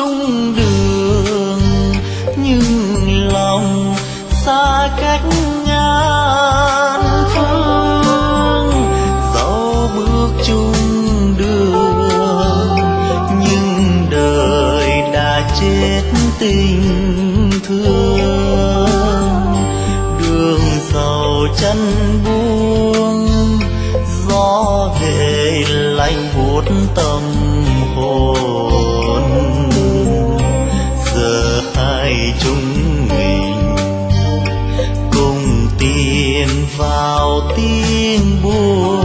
chung đường, nhưng lòng xa cách ngàn phương. Dẫu bước chung đường, nhưng đời đã chết tình thương. Đường sầu chân buông, gió về lạnh buốt tâm hồn. Giờ hai chúng mình cùng tiến vào tiếng buồn.